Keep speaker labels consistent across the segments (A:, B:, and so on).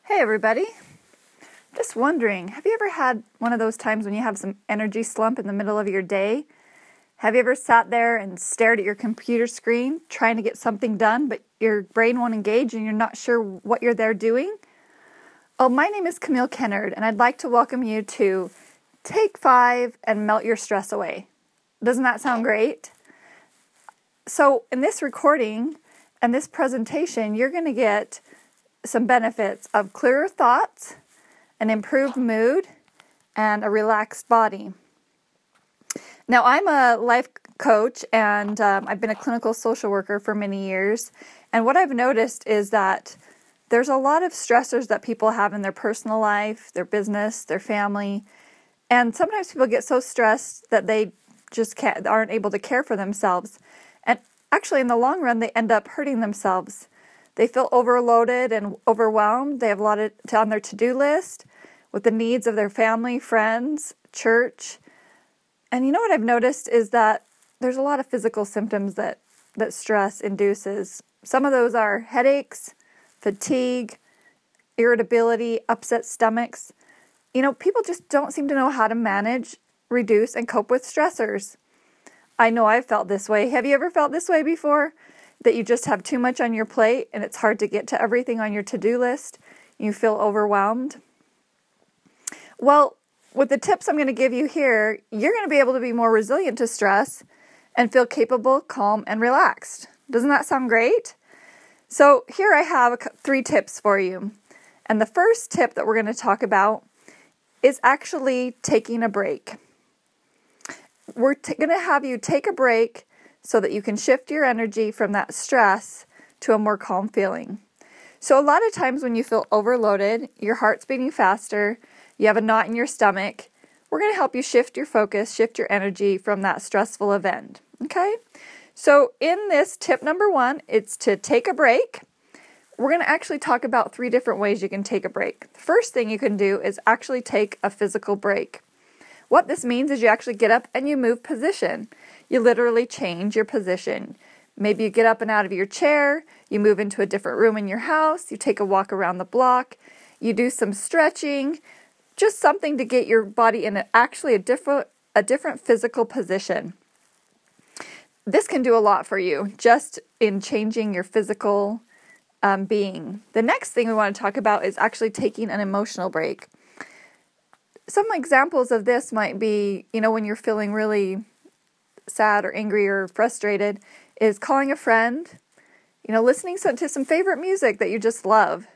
A: Hey everybody, just wondering, have you ever had one of those times when you have some energy slump in the middle of your day? Have you ever sat there and stared at your computer screen trying to get something done, but your brain won't engage and you're not sure what you're there doing? Oh, my name is Camille Kennard, and I'd like to welcome you to Take 5 and Melt Your Stress Away. Doesn't that sound great? So in this recording and this presentation, you're going to get some benefits of clearer thoughts, an improved mood, and a relaxed body. Now, I'm a life coach, and I've been a clinical social worker for many years. And what I've noticed is that there's a lot of stressors that people have in their personal life, their business, their family. And sometimes people get so stressed that they just aren't able to care for themselves. And actually, in the long run, they end up hurting themselves. They feel overloaded and overwhelmed. They have a lot on their to-do list with the needs of their family, friends, church. And you know what I've noticed is that there's a lot of physical symptoms that stress induces. Some of those are headaches, fatigue, irritability, upset stomachs. You know, people just don't seem to know how to manage, reduce, and cope with stressors. I know I've felt this way. Have you ever felt this way before? That you just have too much on your plate and it's hard to get to everything on your to-do list? You feel overwhelmed? Well, with the tips I'm going to give you here, you're going to be able to be more resilient to stress and feel capable, calm, and relaxed. Doesn't that sound great? So here I have 3 tips for you. And the first tip that we're going to talk about is actually taking a break. We're going to have you take a break so that you can shift your energy from that stress to a more calm feeling. So a lot of times when you feel overloaded, your heart's beating faster, you have a knot in your stomach, we're going to help you shift your focus, shift your energy from that stressful event. Okay? So in this tip number 1, it's to take a break. We're going to actually talk about 3 different ways you can take a break. The first thing you can do is actually take a physical break. What this means is you actually get up and you move position. You literally change your position. Maybe you get up and out of your chair, you move into a different room in your house, you take a walk around the block, you do some stretching, just something to get your body in a different physical position. This can do a lot for you, just in changing your physical being. The next thing we want to talk about is actually taking an emotional break. Some examples of this might be, when you're feeling really sad or angry or frustrated, is calling a friend, listening to some favorite music that you just love,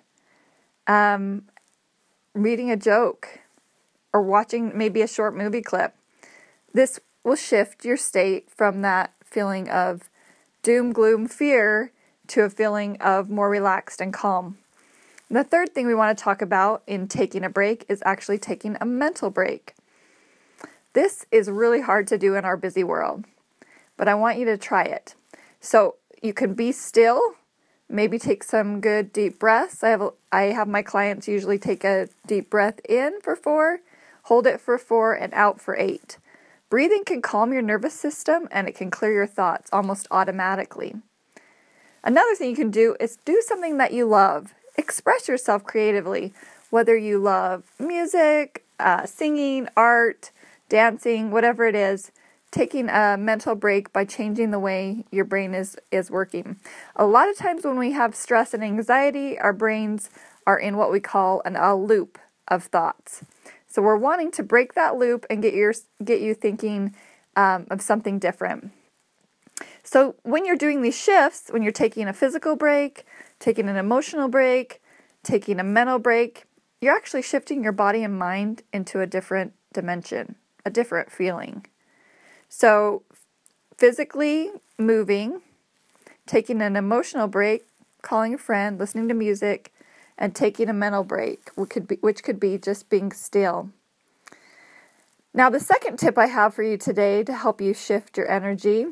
A: reading a joke, or watching maybe a short movie clip. This will shift your state from that feeling of doom, gloom, fear to a feeling of more relaxed and calm. The third thing we want to talk about in taking a break is actually taking a mental break. This is really hard to do in our busy world, but I want you to try it. So you can be still, maybe take some good deep breaths. I have my clients usually take a deep breath in for 4, hold it for 4, and out for 8. Breathing can calm your nervous system and it can clear your thoughts almost automatically. Another thing you can do is do something that you love. Express yourself creatively, whether you love music, singing, art, dancing, whatever it is. Taking a mental break by changing the way your brain is working. A lot of times when we have stress and anxiety, our brains are in what we call a loop of thoughts. So we're wanting to break that loop and get you thinking of something different. So when you're doing these shifts, when you're taking a physical break, taking an emotional break, taking a mental break, you're actually shifting your body and mind into a different dimension, a different feeling. So physically moving, taking an emotional break, calling a friend, listening to music, and taking a mental break, which could be just being still. Now, the second tip I have for you today to help you shift your energy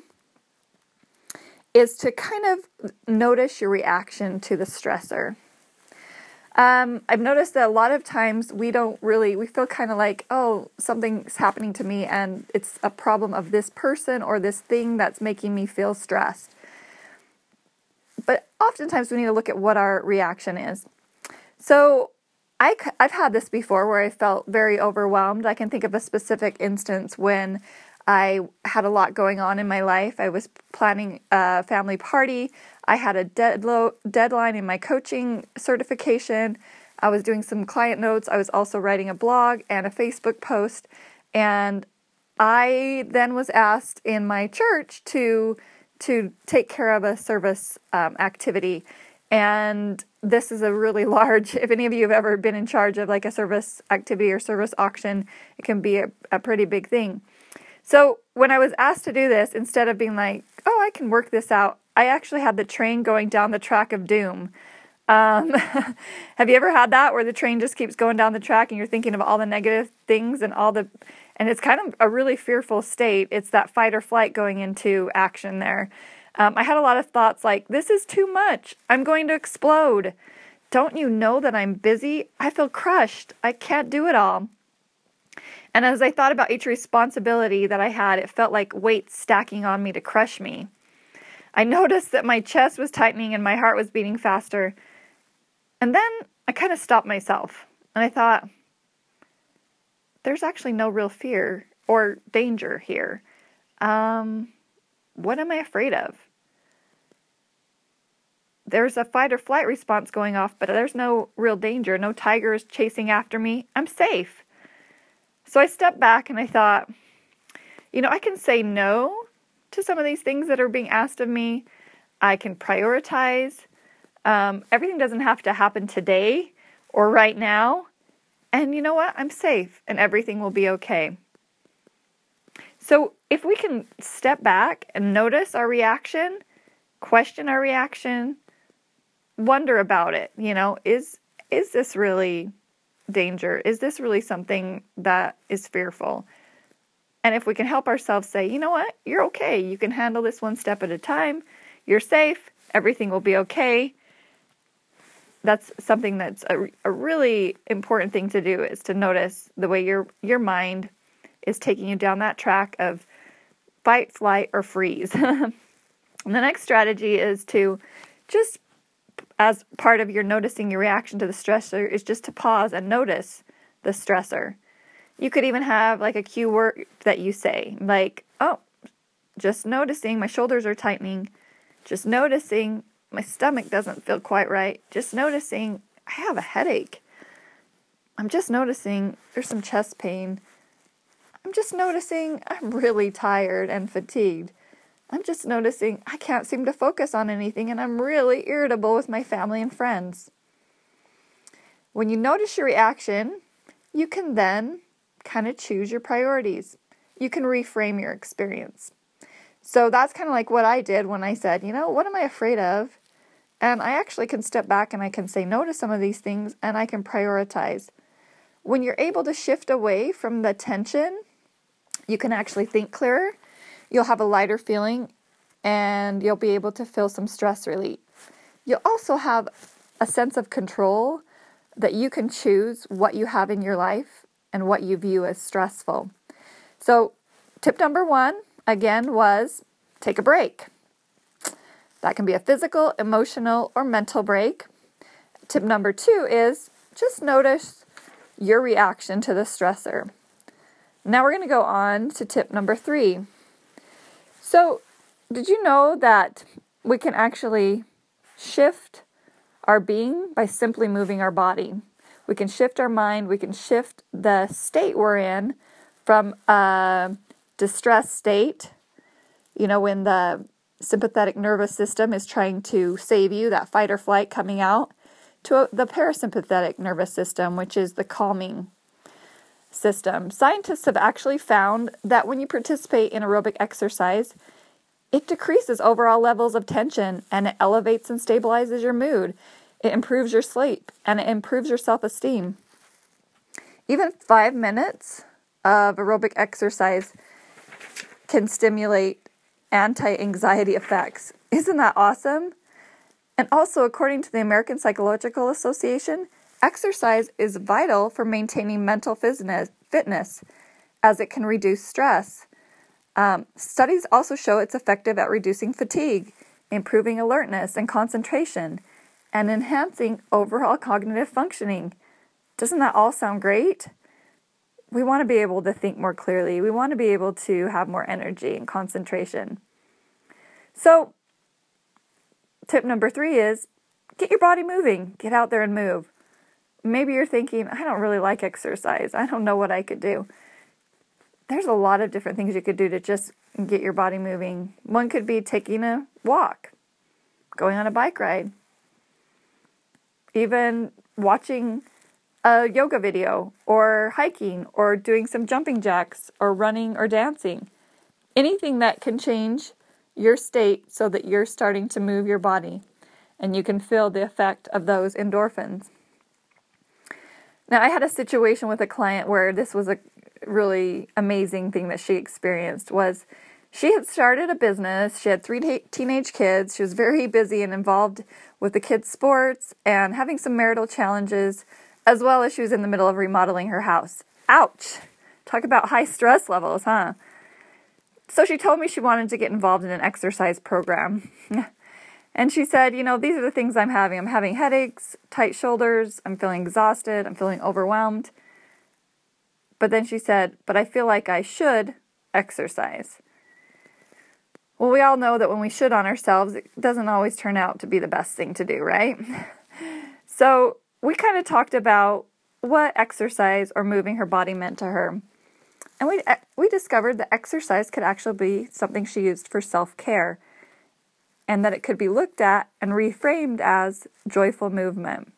A: is to kind of notice your reaction to the stressor. I've noticed that a lot of times we feel kind of like, oh, something's happening to me and it's a problem of this person or this thing that's making me feel stressed. But oftentimes we need to look at what our reaction is. So I've had this before where I felt very overwhelmed. I can think of a specific instance when I had a lot going on in my life. I was planning a family party. I had a deadline in my coaching certification. I was doing some client notes. I was also writing a blog and a Facebook post. And I then was asked in my church to take care of a service activity. And this is a really large, if any of you have ever been in charge of like a service activity or service auction, it can be a pretty big thing. So when I was asked to do this, instead of being like, oh, I can work this out, I actually had the train going down the track of doom. Have you ever had that where the train just keeps going down the track and you're thinking of all the negative things and and it's kind of a really fearful state. It's that fight or flight going into action there. I had a lot of thoughts like, this is too much. I'm going to explode. Don't you know that I'm busy? I feel crushed. I can't do it all. And as I thought about each responsibility that I had, it felt like weights stacking on me to crush me. I noticed that my chest was tightening and my heart was beating faster. And then I kind of stopped myself. And I thought, there's actually no real fear or danger here. What am I afraid of? There's a fight or flight response going off, but there's no real danger. No tigers chasing after me. I'm safe. So I stepped back and I thought, I can say no to some of these things that are being asked of me. I can prioritize. Everything doesn't have to happen today or right now. And you know what? I'm safe and everything will be okay. So if we can step back and notice our reaction, question our reaction, wonder about it, is this really danger? Is this really something that is fearful? And if we can help ourselves say, you know what, you're okay. You can handle this one step at a time. You're safe. Everything will be okay. That's something that's a really important thing to do, is to notice the way your mind is taking you down that track of fight, flight, or freeze. And the next strategy is to just, as part of your noticing your reaction to the stressor, is just to pause and notice the stressor. You could even have like a cue word that you say, like, oh, just noticing my shoulders are tightening, just noticing my stomach doesn't feel quite right, just noticing I have a headache, I'm just noticing there's some chest pain, I'm just noticing I'm really tired and fatigued, I'm just noticing I can't seem to focus on anything and I'm really irritable with my family and friends. When you notice your reaction, you can then kind of choose your priorities. You can reframe your experience. So that's kind of like what I did when I said, what am I afraid of? And I actually can step back and I can say no to some of these things and I can prioritize. When you're able to shift away from the tension, you can actually think clearer. You'll have a lighter feeling and you'll be able to feel some stress relief. You'll also have a sense of control that you can choose what you have in your life and what you view as stressful. So tip number 1, again, was take a break. That can be a physical, emotional, or mental break. Tip number 2 is just notice your reaction to the stressor. Now we're going to go on to tip number 3. So did you know that we can actually shift our being by simply moving our body? We can shift our mind. We can shift the state we're in from a distressed state, when the sympathetic nervous system is trying to save you, that fight or flight coming out, to the parasympathetic nervous system, which is the calming system. Scientists have actually found that when you participate in aerobic exercise, it decreases overall levels of tension and it elevates and stabilizes your mood. It improves your sleep and it improves your self-esteem. Even 5 minutes of aerobic exercise can stimulate anti-anxiety effects. Isn't that awesome? And also, according to the American Psychological Association, exercise is vital for maintaining mental fitness as it can reduce stress. Studies also show it's effective at reducing fatigue, improving alertness and concentration, and enhancing overall cognitive functioning. Doesn't that all sound great? We want to be able to think more clearly. We want to be able to have more energy and concentration. So, tip number 3 is get your body moving. Get out there and move. Maybe you're thinking, I don't really like exercise. I don't know what I could do. There's a lot of different things you could do to just get your body moving. One could be taking a walk, going on a bike ride, even watching a yoga video, or hiking, or doing some jumping jacks, or running or dancing. Anything that can change your state so that you're starting to move your body and you can feel the effect of those endorphins. Now, I had a situation with a client where this was a really amazing thing that she experienced. Was she had started a business. She had 3 teenage kids. She was very busy and involved with the kids' sports and having some marital challenges, as well as she was in the middle of remodeling her house. Ouch! Talk about high stress levels, huh? So she told me she wanted to get involved in an exercise program. And she said, these are the things I'm having. I'm having headaches, tight shoulders, I'm feeling exhausted, I'm feeling overwhelmed. But then she said, but I feel like I should exercise. Well, we all know that when we should on ourselves, it doesn't always turn out to be the best thing to do, right? So we kind of talked about what exercise or moving her body meant to her. And we discovered that exercise could actually be something she used for self-care, and that it could be looked at and reframed as joyful movement.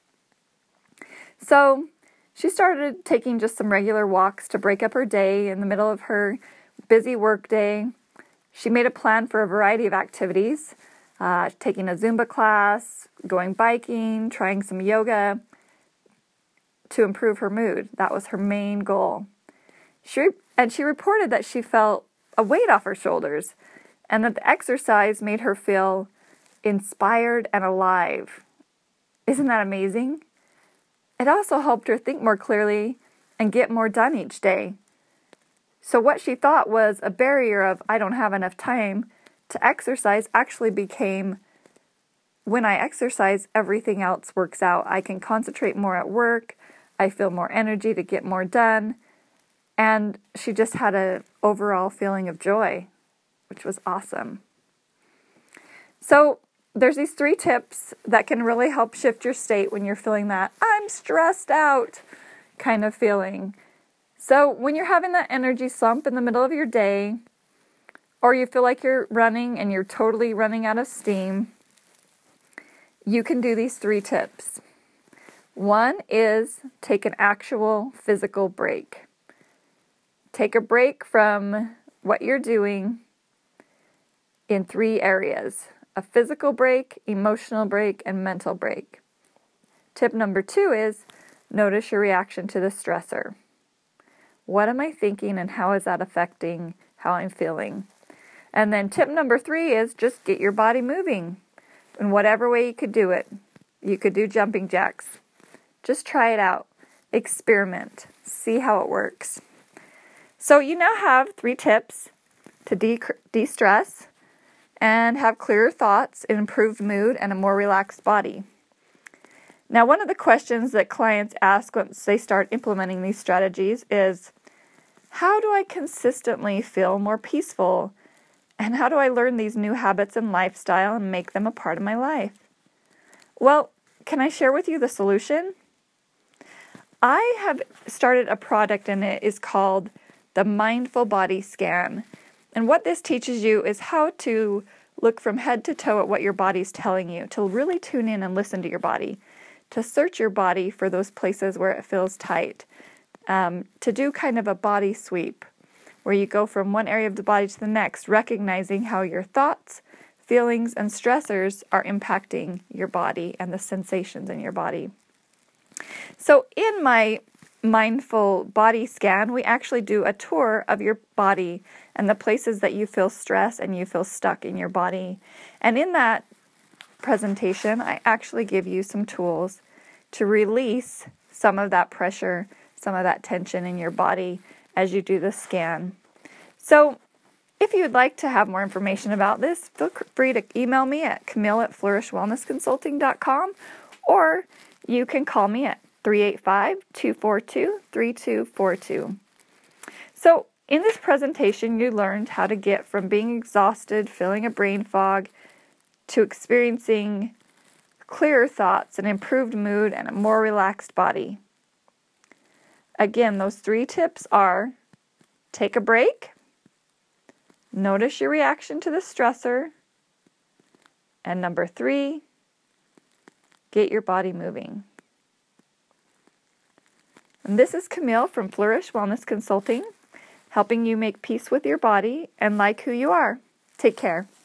A: So she started taking just some regular walks to break up her day in the middle of her busy work day. She made a plan for a variety of activities, taking a Zumba class, going biking, trying some yoga to improve her mood. That was her main goal. She reported that she felt a weight off her shoulders and that the exercise made her feel inspired and alive. Isn't that amazing? It also helped her think more clearly and get more done each day. So what she thought was a barrier of, I don't have enough time to exercise, actually became, when I exercise, everything else works out. I can concentrate more at work. I feel more energy to get more done. And she just had an overall feeling of joy, which was awesome. So there's these 3 tips that can really help shift your state when you're feeling that I'm stressed out kind of feeling. So when you're having that energy slump in the middle of your day, or you feel like you're running and you're totally running out of steam, you can do these 3 tips. One is take an actual physical break. Take a break from what you're doing in 3 areas: a physical break, emotional break, and mental break. Tip number 2 is notice your reaction to the stressor. What am I thinking and how is that affecting how I'm feeling? And then tip number 3 is just get your body moving in whatever way you could do it. You could do jumping jacks. Just try it out. Experiment. See how it works. So you now have 3 tips to de-stress and have clearer thoughts, an improved mood, and a more relaxed body. Now, one of the questions that clients ask once they start implementing these strategies is, how do I consistently feel more peaceful? And how do I learn these new habits and lifestyle and make them a part of my life? Well, can I share with you the solution? I have started a product, and it is called the Mindful Body Scan. And what this teaches you is how to look from head to toe at what your body's telling you, to really tune in and listen to your body, to search your body for those places where it feels tight, to do kind of a body sweep, where you go from one area of the body to the next, recognizing how your thoughts, feelings, and stressors are impacting your body and the sensations in your body. So in my Mindful Body Scan, we actually do a tour of your body and the places that you feel stress and you feel stuck in your body. And in that presentation, I actually give you some tools to release some of that pressure, some of that tension in your body as you do the scan. So if you'd like to have more information about this, feel free to email me at Camille@flourishwellnessconsulting.com, or you can call me at 385-242-3242. So in this presentation, you learned how to get from being exhausted, feeling a brain fog, to experiencing clearer thoughts, an improved mood, and a more relaxed body. Again, those 3 tips are: take a break, notice your reaction to the stressor, and number 3, get your body moving. And this is Camille from Flourish Wellness Consulting, helping you make peace with your body and like who you are. Take care.